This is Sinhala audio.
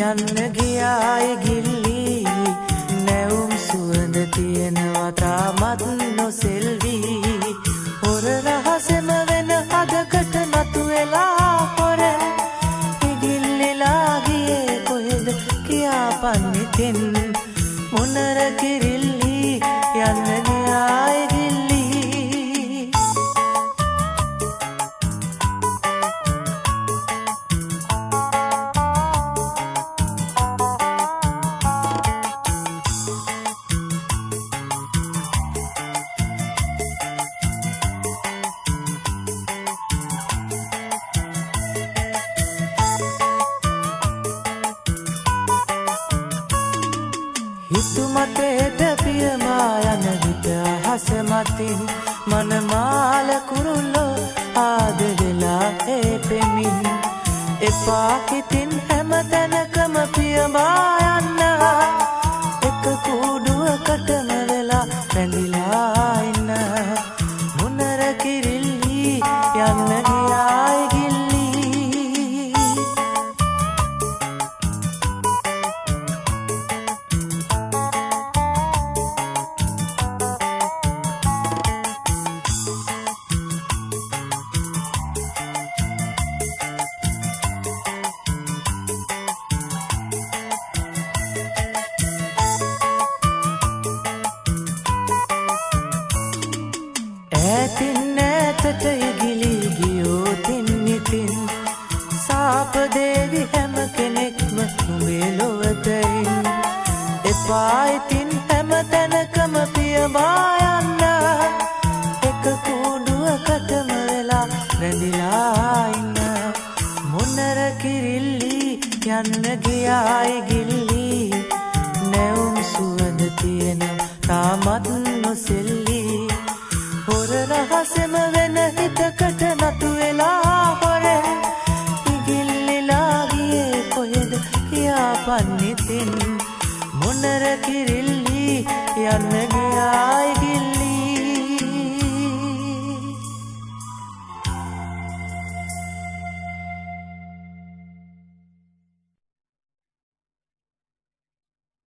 යන්න ගියායි ගිල්ලි නැවුම් සුවඳ තියෙනවා තාමත් නොසෙල්වි හොර රහසෙම වෙන අදකට නතු වෙලා හොර ඉගිල්ලිලා ගියේ කොහෙද කියාපන්නෙතින් මොනර කිරිල්ලි යන්න ගියායි ගිල්ලි හිතු මතේට පියමා යන විට අහස මතින් මනමාල කුරුල්ලෝ ආද වෙලා හේපෙමින් එපා හිතින් හැම තැනකම පියමා යන්න එක කූඩුවකටම වෙලා රැඳිලා ඉන්න මොනර කිරිල්ලි යන්න ගියායි ගිල්ලි ඈතින් ඈතට ඉගිලි ගියෝතින් ඉතින් සාප දේවි හැම කෙනෙක්ම නුඹේ ලොවතයින් එපා ඉතින් හැම තැනකම පියවා යන්න එක කූඩුවකටම වෙලා රැඳිලා ඉන්න මොනර කිරිල්ලි යන්න ගියායි ගිල්ලි නැවුම් සුවඳ තියෙන තාමත් නොසෙල්ලි හොර රහසෙම වෙන හිතකට නතු වෙලා හොර ඉගිල්ලිලා ගියේ කොහෙද කියාපන්නෙතින් මොනර කිරිල්ලි යන්න ගියායි ගිල්ලි